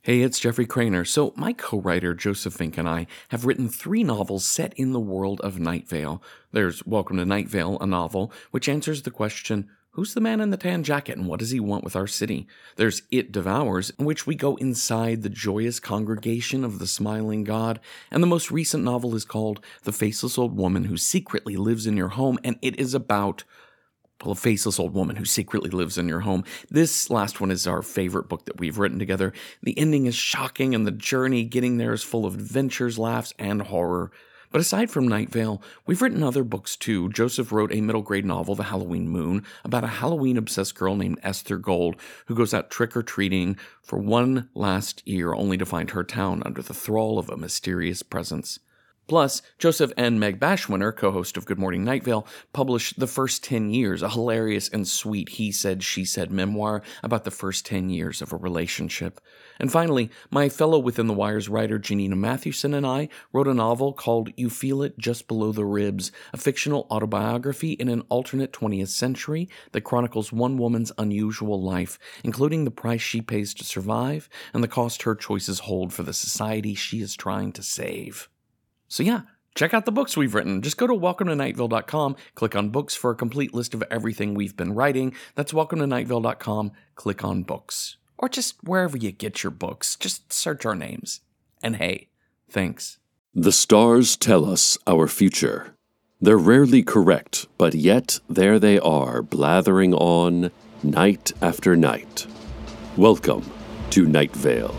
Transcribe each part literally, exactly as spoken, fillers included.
Hey, it's Jeffrey Craner. So, my co-writer Joseph Fink and I have written three novels set in the world of Night Vale. There's Welcome to Night Vale, a novel which answers the question, who's the man in the tan jacket and what does he want with our city? There's It Devours, in which we go inside the joyous congregation of the smiling god. And the most recent novel is called The Faceless Old Woman Who Secretly Lives in Your Home, and it is about well, a faceless old woman who secretly lives in your home. This last one is our favorite book that we've written together. The ending is shocking, and the journey getting there is full of adventures, laughs, and horror. But aside from Night Vale, we've written other books too. Joseph wrote a middle-grade novel, The Halloween Moon, about a Halloween-obsessed girl named Esther Gold who goes out trick-or-treating for one last year only to find her town under the thrall of a mysterious presence. Plus, Joseph and Meg Bashwinner, co-host of Good Morning Night Vale, published The First Ten Years, a hilarious and sweet he-said, she-said memoir about the first ten years of a relationship. And finally, my fellow Within the Wires writer Janina Mathewson and I wrote a novel called You Feel It Just Below the Ribs, a fictional autobiography in an alternate twentieth century that chronicles one woman's unusual life, including the price she pays to survive and the cost her choices hold for the society she is trying to save. So yeah, check out the books we've written. Just go to welcome to night vale dot com, click on books for a complete list of everything we've been writing. That's welcome to night vale dot com, click on books. Or just wherever you get your books, just search our names. And hey, thanks. The stars tell us our future. They're rarely correct, but yet there they are, blathering on night after night. Welcome to Night Vale.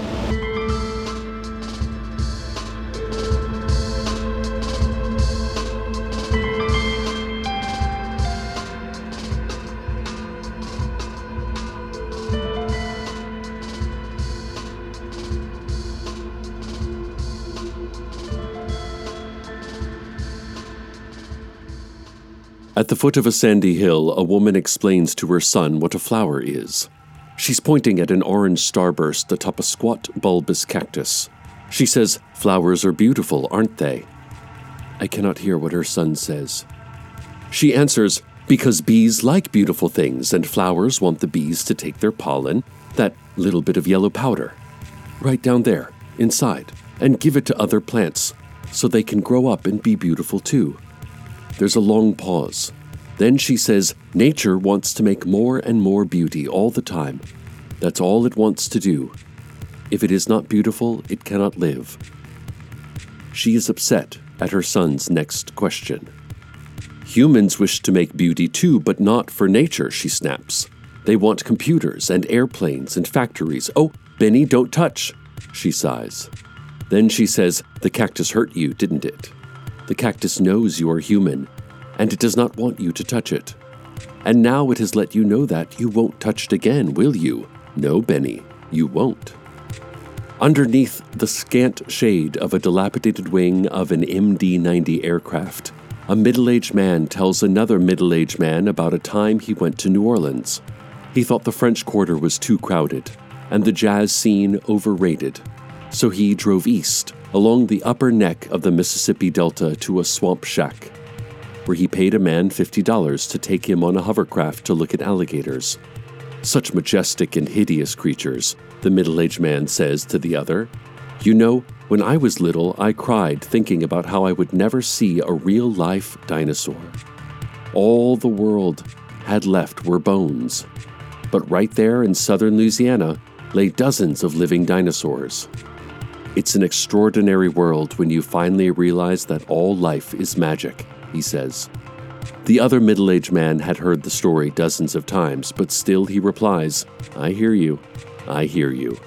At the foot of a sandy hill, a woman explains to her son what a flower is. She's pointing at an orange starburst atop a squat, bulbous cactus. She says, "Flowers are beautiful, aren't they?" I cannot hear what her son says. She answers, "Because bees like beautiful things, and flowers want the bees to take their pollen, that little bit of yellow powder, right down there, inside, and give it to other plants, so they can grow up and be beautiful too." There's a long pause. Then she says, "Nature wants to make more and more beauty all the time. That's all it wants to do. If it is not beautiful, it cannot live." She is upset at her son's next question. "Humans wish to make beauty too, but not for nature," she snaps. "They want computers and airplanes and factories. Oh, Benny, don't touch," she sighs. Then she says, "The cactus hurt you, didn't it? The cactus knows you are human, and it does not want you to touch it. And now it has let you know that you won't touch it again, will you? No, Benny, you won't." Underneath the scant shade of a dilapidated wing of an M D ninety aircraft, a middle-aged man tells another middle-aged man about a time he went to New Orleans. He thought the French Quarter was too crowded, and the jazz scene overrated. So he drove east, along the upper neck of the Mississippi Delta to a swamp shack, where he paid a man fifty dollars to take him on a hovercraft to look at alligators. "Such majestic and hideous creatures," the middle-aged man says to the other. "You know, when I was little, I cried thinking about how I would never see a real-life dinosaur. All the world had left were bones. But right there in southern Louisiana lay dozens of living dinosaurs. It's an extraordinary world when you finally realize that all life is magic," he says. The other middle-aged man had heard the story dozens of times, but still he replies, "I hear you, I hear you."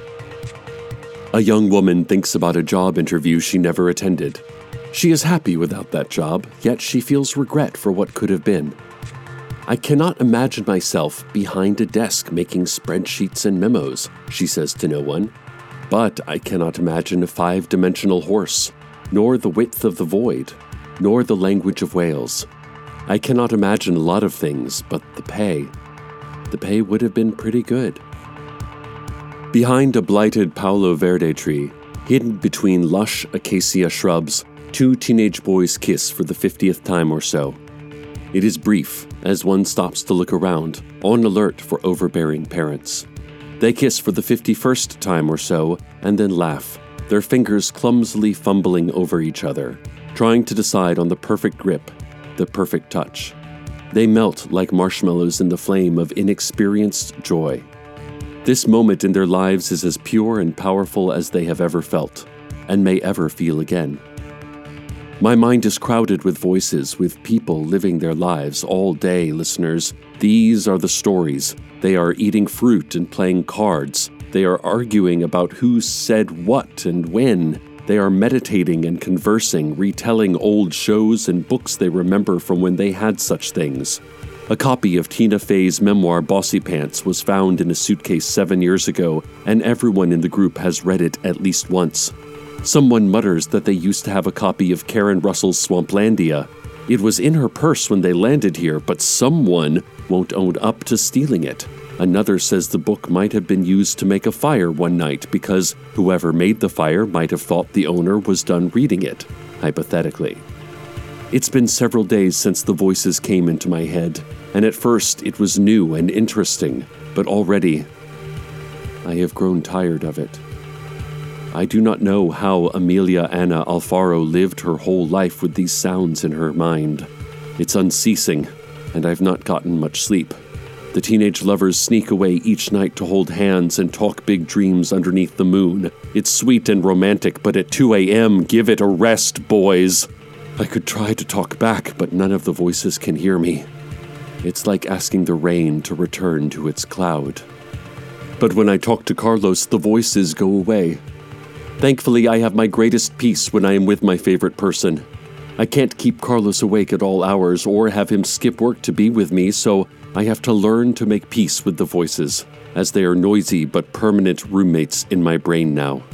A young woman thinks about a job interview she never attended. She is happy without that job, yet she feels regret for what could have been. "I cannot imagine myself behind a desk making spreadsheets and memos," she says to no one. "But I cannot imagine a five-dimensional horse, nor the width of the void, nor the language of whales. I cannot imagine a lot of things, but the pay. The pay would have been pretty good." Behind a blighted Palo Verde tree, hidden between lush acacia shrubs, two teenage boys kiss for the fiftieth time or so. It is brief, as one stops to look around, on alert for overbearing parents. They kiss for the fifty-first time or so, and then laugh, their fingers clumsily fumbling over each other, trying to decide on the perfect grip, the perfect touch. They melt like marshmallows in the flame of inexperienced joy. This moment in their lives is as pure and powerful as they have ever felt, and may ever feel again. My mind is crowded with voices, with people living their lives all day, listeners. These are the stories. They are eating fruit and playing cards. They are arguing about who said what and when. They are meditating and conversing, retelling old shows and books they remember from when they had such things. A copy of Tina Fey's memoir Bossy Pants was found in a suitcase seven years ago, and everyone in the group has read it at least once. Someone mutters that they used to have a copy of Karen Russell's Swamplandia. It was in her purse when they landed here, but someone won't own up to stealing it. Another says the book might have been used to make a fire one night because whoever made the fire might have thought the owner was done reading it, hypothetically. It's been several days since the voices came into my head, and at first it was new and interesting, but already I have grown tired of it. I do not know how Amelia Anna Alfaro lived her whole life with these sounds in her mind. It's unceasing, and I've not gotten much sleep. The teenage lovers sneak away each night to hold hands and talk big dreams underneath the moon. It's sweet and romantic, but at two a.m., give it a rest, boys. I could try to talk back, but none of the voices can hear me. It's like asking the rain to return to its cloud. But when I talk to Carlos, the voices go away. Thankfully, I have my greatest peace when I am with my favorite person. I can't keep Carlos awake at all hours or have him skip work to be with me, so I have to learn to make peace with the voices, as they are noisy but permanent roommates in my brain now.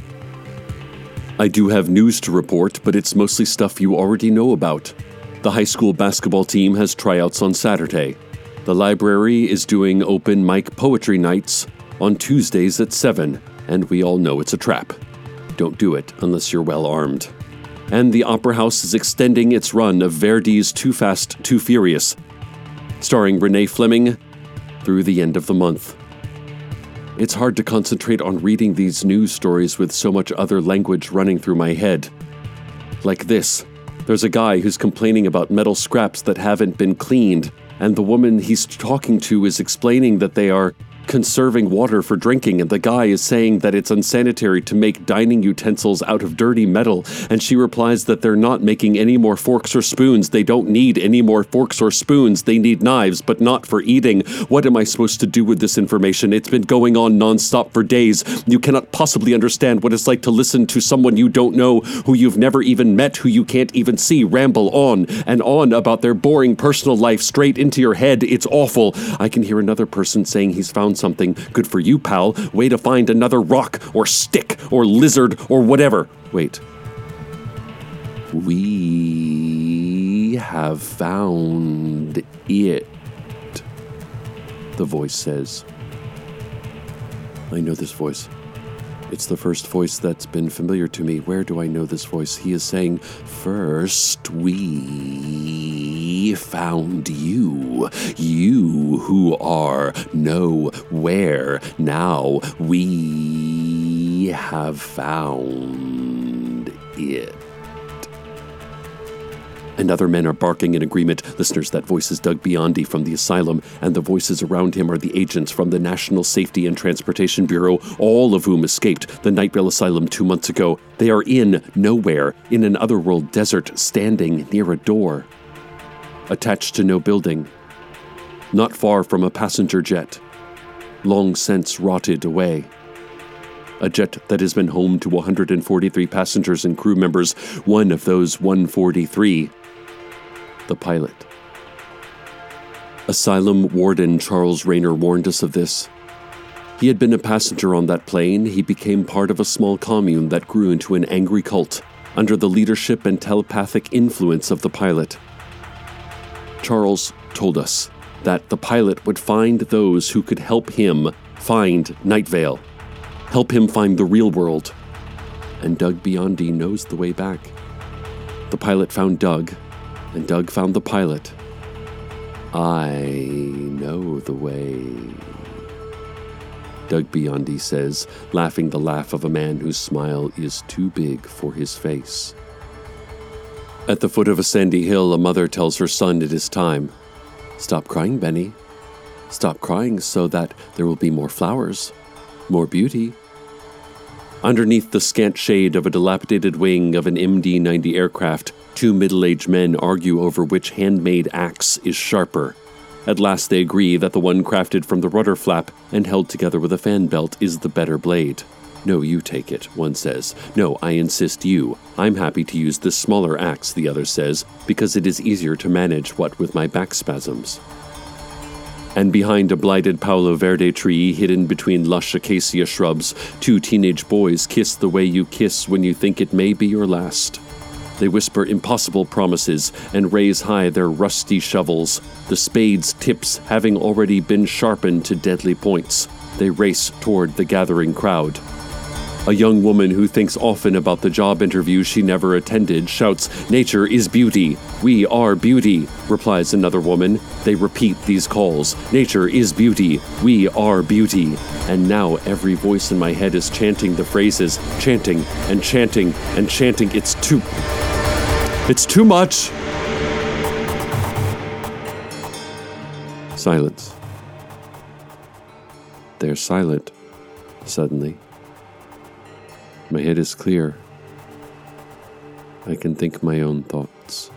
I do have news to report, but it's mostly stuff you already know about. The high school basketball team has tryouts on Saturday. The library is doing open mic poetry nights on Tuesdays at seven, and we all know it's a trap. Don't do it unless you're well armed. And the Opera House is extending its run of Verdi's Too Fast, Too Furious, starring Renee Fleming, through the end of the month. It's hard to concentrate on reading these news stories with so much other language running through my head. Like this. There's a guy who's complaining about metal scraps that haven't been cleaned, and the woman he's talking to is explaining that they are conserving water for drinking, and the guy is saying that it's unsanitary to make dining utensils out of dirty metal, and she replies that they're not making any more forks or spoons. They don't need any more forks or spoons. They need knives, but not for eating. What am I supposed to do with this information? It's been going on nonstop for days. You cannot possibly understand what it's like to listen to someone you don't know, who you've never even met, who you can't even see, ramble on and on about their boring personal life straight into your head. It's awful. I can hear another person saying he's found something. Good for you, pal. Way to find another rock or stick or lizard or whatever. Wait. We have found it, the voice says. I know this voice. It's the first voice that's been familiar to me. Where do I know this voice? He is saying, first we found you. You who are nowhere. Now we have found it. And other men are barking in agreement. Listeners, that voice is Doug Biondi from the asylum, and the voices around him are the agents from the National Safety and Transportation Bureau, all of whom escaped the Night Vale Asylum two months ago. They are in nowhere, in an otherworld desert, standing near a door, attached to no building, not far from a passenger jet, long since rotted away. A jet that has been home to one hundred forty-three passengers and crew members, one of those one hundred forty-three. The pilot. Asylum warden Charles Rayner warned us of this. He had been a passenger on that plane. He became part of a small commune that grew into an angry cult under the leadership and telepathic influence of the pilot. Charles told us that the pilot would find those who could help him find Night Vale, help him find the real world. And Doug Biondi knows the way back. The pilot found Doug, and Doug found the pilot. I know the way. Doug Biondi says, laughing the laugh of a man whose smile is too big for his face. At the foot of a sandy hill, a mother tells her son it is time. Stop crying, Benny. Stop crying so that there will be more flowers, more beauty. Underneath the scant shade of a dilapidated wing of an M D ninety aircraft, two middle-aged men argue over which handmade axe is sharper. At last they agree that the one crafted from the rudder flap and held together with a fan belt is the better blade. No, you take it, one says. No, I insist you. I'm happy to use this smaller axe, the other says, because it is easier to manage, what with my back spasms. And behind a blighted Paulo Verde tree hidden between lush acacia shrubs, two teenage boys kiss the way you kiss when you think it may be your last. They whisper impossible promises and raise high their rusty shovels, the spade's tips having already been sharpened to deadly points. They race toward the gathering crowd. A young woman who thinks often about the job interview she never attended shouts, "Nature is beauty. We are beauty," replies another woman. They repeat these calls. Nature is beauty. We are beauty. And now every voice in my head is chanting the phrases, chanting and chanting and chanting. It's too... It's too much. Silence. They're silent, suddenly. My head is clear. I can think my own thoughts.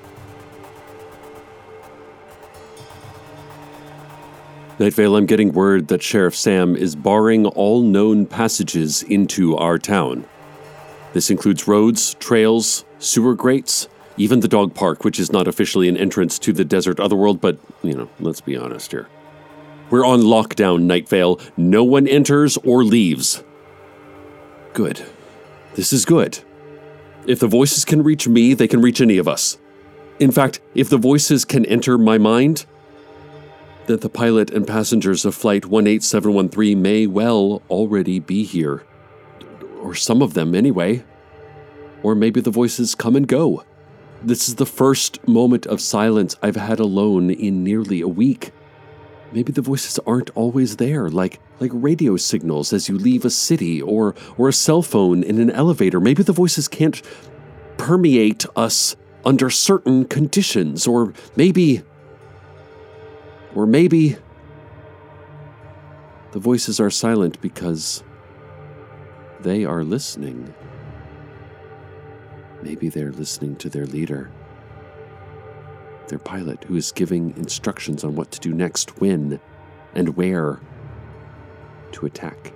Night Vale, I'm getting word that Sheriff Sam is barring all known passages into our town. This includes roads, trails, sewer grates, even the dog park, which is not officially an entrance to the desert otherworld, but, you know, let's be honest here. We're on lockdown, Night Vale. No one enters or leaves. Good. This is good. If the voices can reach me, they can reach any of us. In fact, if the voices can enter my mind, then the pilot and passengers of Flight one eight seven one three may well already be here. Or some of them, anyway. Or maybe the voices come and go. This is the first moment of silence I've had alone in nearly a week. Maybe the voices aren't always there, like like radio signals as you leave a city, or or a cell phone in an elevator. Maybe the voices can't permeate us under certain conditions, or maybe... Or maybe... the voices are silent because they are listening. Maybe they're listening to their leader. Their pilot, who is giving instructions on what to do next, when, and where to attack.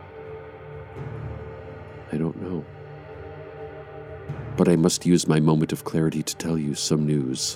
I don't know. But I must use my moment of clarity to tell you some news.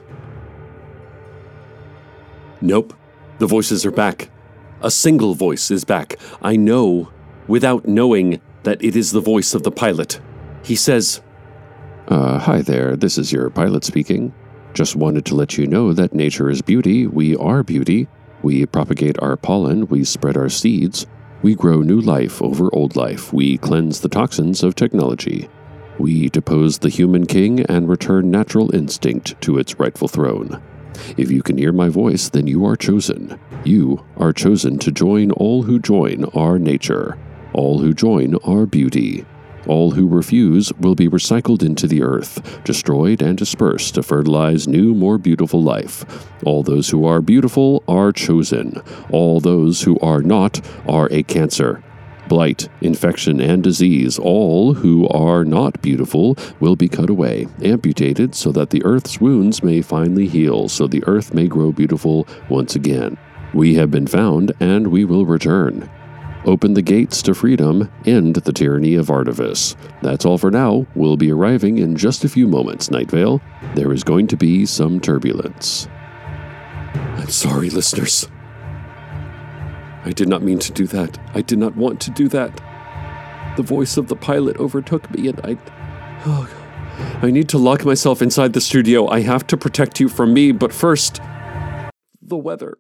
Nope. The voices are back. A single voice is back. I know, without knowing, that it is the voice of the pilot. He says, Uh, hi there, this is your pilot speaking. Just wanted to let you know that nature is beauty, we are beauty. We propagate our pollen, we spread our seeds. We grow new life over old life. We cleanse the toxins of technology. We depose the human king and return natural instinct to its rightful throne. If you can hear my voice, then you are chosen. You are chosen to join all who join our nature, all who join our beauty. All who refuse will be recycled into the earth, destroyed and dispersed to fertilize new, more beautiful life. All those who are beautiful are chosen. All those who are not are a cancer. Blight, infection, and disease, all who are not beautiful will be cut away, amputated so that the earth's wounds may finally heal, so the earth may grow beautiful once again. We have been found, and we will return. Open the gates to freedom, end the tyranny of Artevis. That's all for now. We'll be arriving in just a few moments, Night Vale. There is going to be some turbulence. I'm sorry, listeners. I did not mean to do that. I did not want to do that. The voice of the pilot overtook me, and I... Oh, I need to lock myself inside the studio. I have to protect you from me, but first... the weather.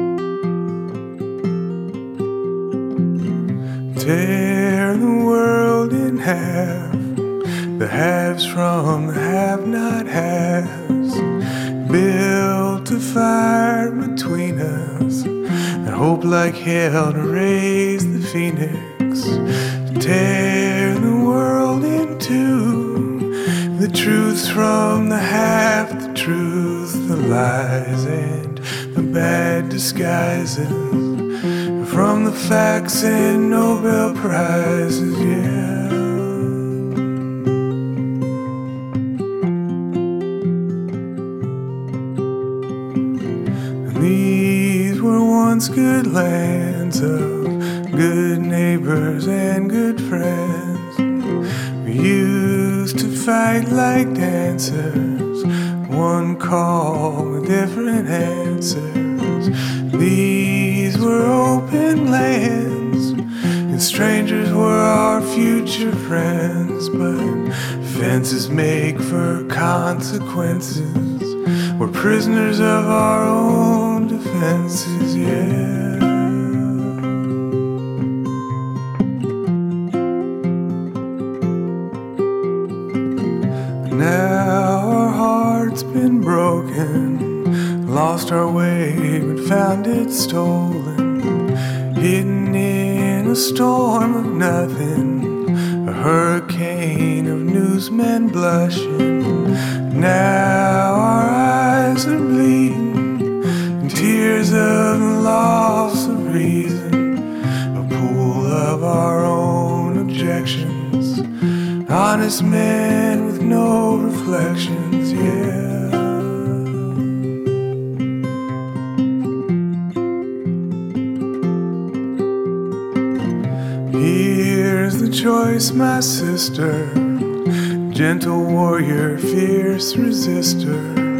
Tear the world the haves from the have-not haves, built a fire between us, and hope like hell to raise the phoenix, to tear the world in two, the truths from the half, the truth, the lies, and the bad disguises, from the facts and Nobel Prizes, yeah. These were once good lands of good neighbors and good friends. We used to fight like dancers, one call with different answers. These were open lands, and strangers were our future friends. But fences make for consequences, we're prisoners of our own defenses, yeah. Now our heart's been broken, lost our way but found it stolen, hidden in a storm of nothing, a hurricane of newsmen blushing. Now our eyes are bleeding, and tears of the loss of reason, a pool of our own objections, honest men with no reflections, yeah. Here's the choice, my sister, gentle warrior, fierce resistor.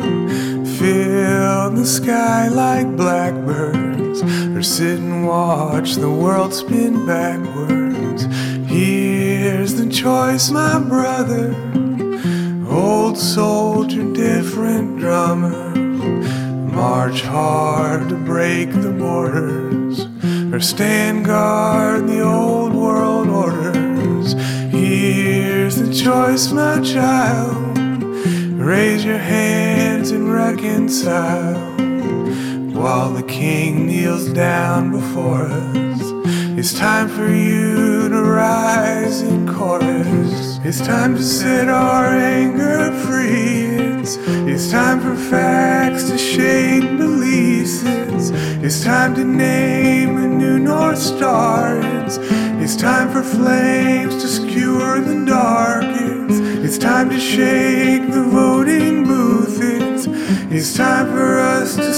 Fill the sky like blackbirds, or sit and watch the world spin backwards. Here's the choice, my brother, old soldier, different drummer. March hard to break the borders, or stand guard the old world orders. Here's the choice, my child, raise your hands and reconcile, while the king kneels down before us. It's time for you to rise in chorus. It's time to set our anger free. It's, it's time for facts to shade beliefs. It's, it's time to name a new North Star. It's, it's time for flames to skewer the dark. It's, it's time to shake the voting booth. It's, it's time for us to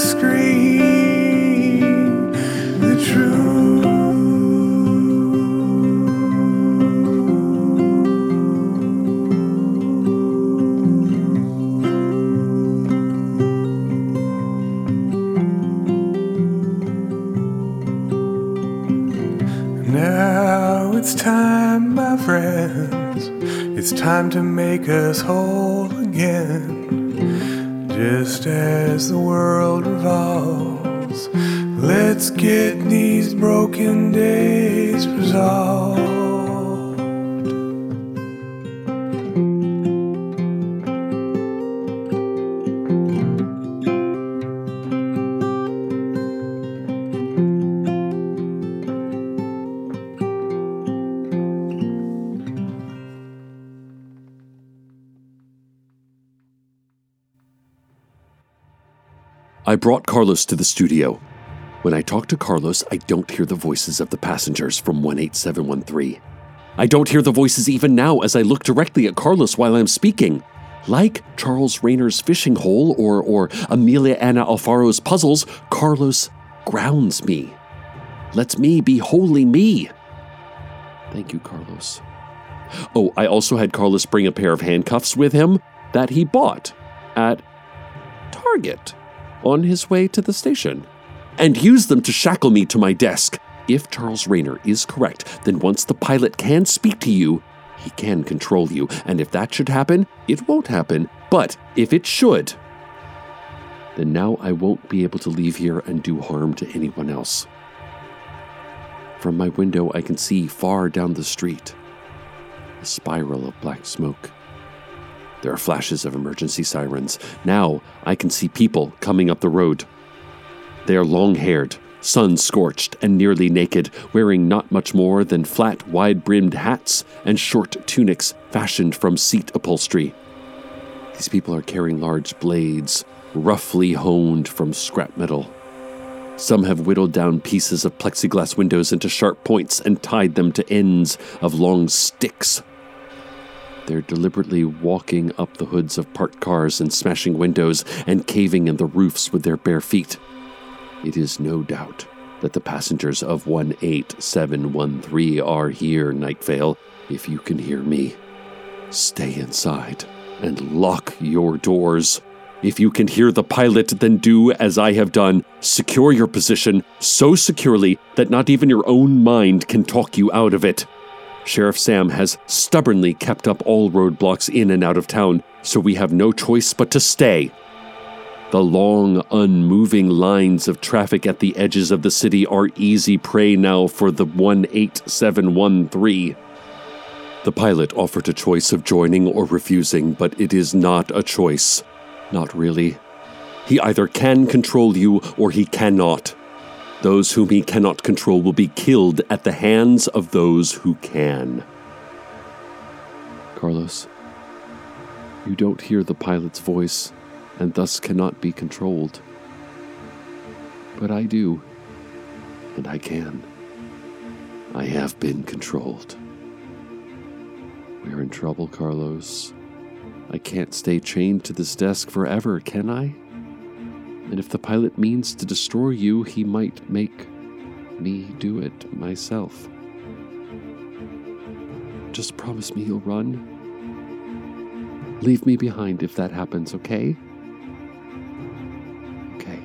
scream the truth. Now it's time, my friends, it's time to make us whole again. Just as the world revolves, let's get these broken days resolved. I brought Carlos to the studio. When I talk to Carlos, I don't hear the voices of the passengers from one eight seven one three. I don't hear the voices even now as I look directly at Carlos while I'm speaking. Like Charles Rayner's fishing hole or, or Amelia Anna Alfaro's puzzles, Carlos grounds me. Lets me be wholly me. Thank you, Carlos. Oh, I also had Carlos bring a pair of handcuffs with him that he bought at Target on his way to the station, and use them to shackle me to my desk. If Charles Rayner is correct, then once the pilot can speak to you, he can control you, and if that should happen, it won't happen, but if it should, then now I won't be able to leave here and do harm to anyone else. From my window, I can see far down the street a spiral of black smoke There are flashes of emergency sirens. Now I can see people coming up the road. They are long-haired, sun-scorched, and nearly naked, wearing not much more than flat, wide-brimmed hats and short tunics fashioned from seat upholstery. These people are carrying large blades, roughly honed from scrap metal. Some have whittled down pieces of plexiglass windows into sharp points and tied them to ends of long sticks. They're deliberately walking up the hoods of parked cars and smashing windows and caving in the roofs with their bare feet. It is no doubt that the passengers of one eight seven one three are here, Night Vale. If you can hear me, stay inside and lock your doors. If you can hear the pilot, then do as I have done. Secure your position so securely that not even your own mind can talk you out of it. Sheriff Sam has stubbornly kept up all roadblocks in and out of town, so we have no choice but to stay. The long, unmoving lines of traffic at the edges of the city are easy prey now for the one eight seven one three. The pilot offered a choice of joining or refusing, but it is not a choice. Not really. He either can control you or he cannot. Those whom he cannot control will be killed at the hands of those who can. Carlos, you don't hear the pilot's voice and thus cannot be controlled. But I do, and I can. I have been controlled. We're in trouble, Carlos. I can't stay chained to this desk forever, can I? And if the pilot means to destroy you, he might make me do it myself. Just promise me you'll run. Leave me behind if that happens, okay? Okay.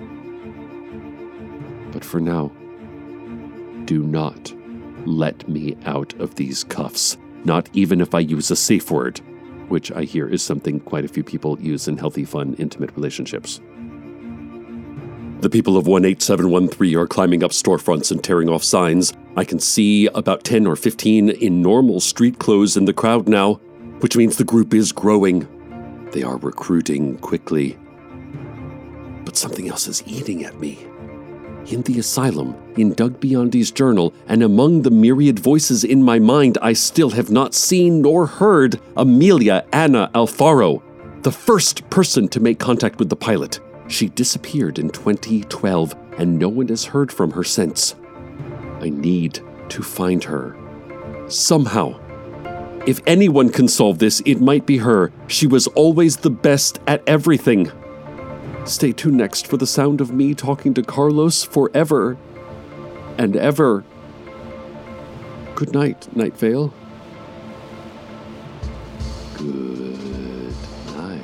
But for now, do not let me out of these cuffs, not even if I use a safe word, which I hear is something quite a few people use in healthy, fun, intimate relationships. The people of one eight seven one three are climbing up storefronts and tearing off signs. I can see about ten or fifteen in normal street clothes in the crowd now, which means the group is growing. They are recruiting quickly. But something else is eating at me. In the asylum, in Doug Biondi's journal, and among the myriad voices in my mind, I still have not seen nor heard Amelia Anna Alfaro, the first person to make contact with the pilot. She disappeared in twenty twelve, and no one has heard from her since. I need to find her. Somehow. If anyone can solve this, it might be her. She was always the best at everything. Stay tuned next for the sound of me talking to Carlos forever and ever. Good night, Night Vale. Good night.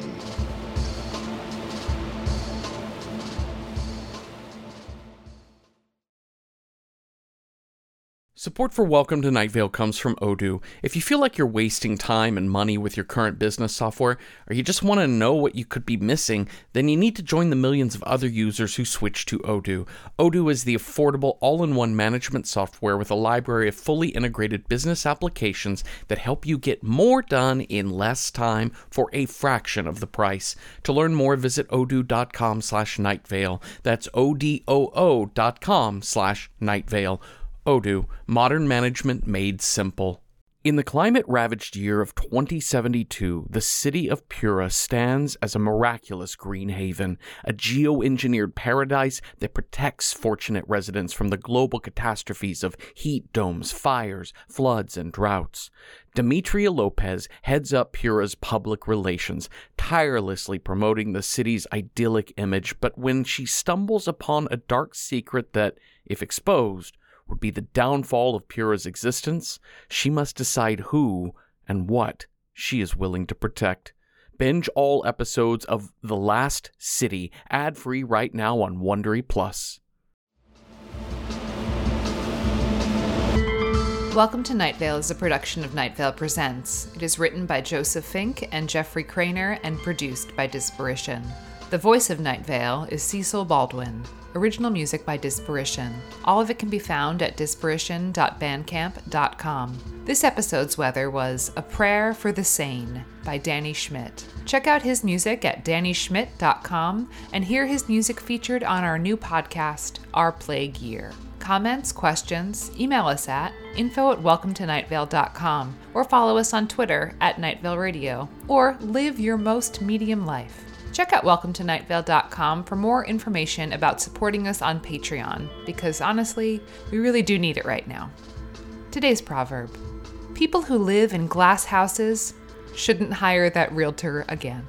Support for Welcome to Night Vale comes from Odoo. If you feel like you're wasting time and money with your current business software, or you just want to know what you could be missing, then you need to join the millions of other users who switch to Odoo. Odoo is the affordable all-in-one management software with a library of fully integrated business applications that help you get more done in less time for a fraction of the price. To learn more, visit odoo.com slash nightvale. That's O-D-O-O dot com slash nightvale. Odoo, modern management made simple. In the climate-ravaged year of twenty seventy-two, the city of Pura stands as a miraculous green haven, a geo-engineered paradise that protects fortunate residents from the global catastrophes of heat domes, fires, floods, and droughts. Demetria Lopez heads up Pura's public relations, tirelessly promoting the city's idyllic image, but when she stumbles upon a dark secret that, if exposed, would be the downfall of Pura's existence, she must decide who and what she is willing to protect. Binge all episodes of The Last City, ad-free right now on Wondery Plus. Welcome to Night Vale is a production of Night Vale Presents. It is written by Joseph Fink and Jeffrey Craner and produced by Disparition. The voice of Night Vale is Cecil Baldwin. Original music by Disparition. All of it can be found at disparition dot bandcamp dot com. This episode's weather was A Prayer for the Sane by Danny Schmidt. Check out his music at danny schmidt dot com and hear his music featured on our new podcast, Our Plague Year. Comments, questions, email us at info at welcome to night vale dot com or follow us on Twitter at Night Vale Radio, or live your most medium life. Check out welcome to night vale dot com for more information about supporting us on Patreon, because honestly, we really do need it right now. Today's proverb: people who live in glass houses shouldn't hire that realtor again.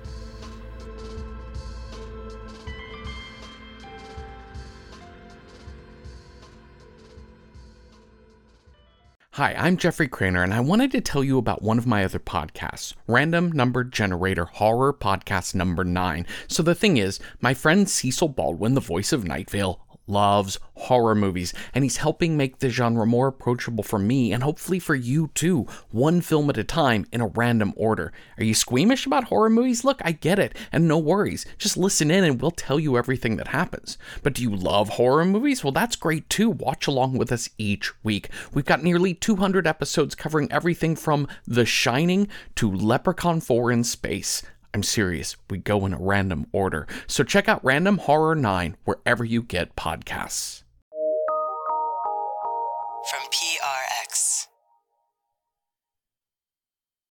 Hi, I'm Jeffrey Craner, and I wanted to tell you about one of my other podcasts, Random Number Generator Horror Podcast Number nine. So the thing is, my friend Cecil Baldwin, the voice of Night Vale, loves horror movies, and he's helping make the genre more approachable for me and hopefully for you too, one film at a time in a random order. Are you squeamish about horror movies? Look, I get it, and no worries. Just listen in and we'll tell you everything that happens. But do you love horror movies? Well, that's great too. Watch along with us each week. We've got nearly two hundred episodes covering everything from The Shining to Leprechaun four in Space. I'm serious, we go in a random order. So check out Random Horror nine wherever you get podcasts.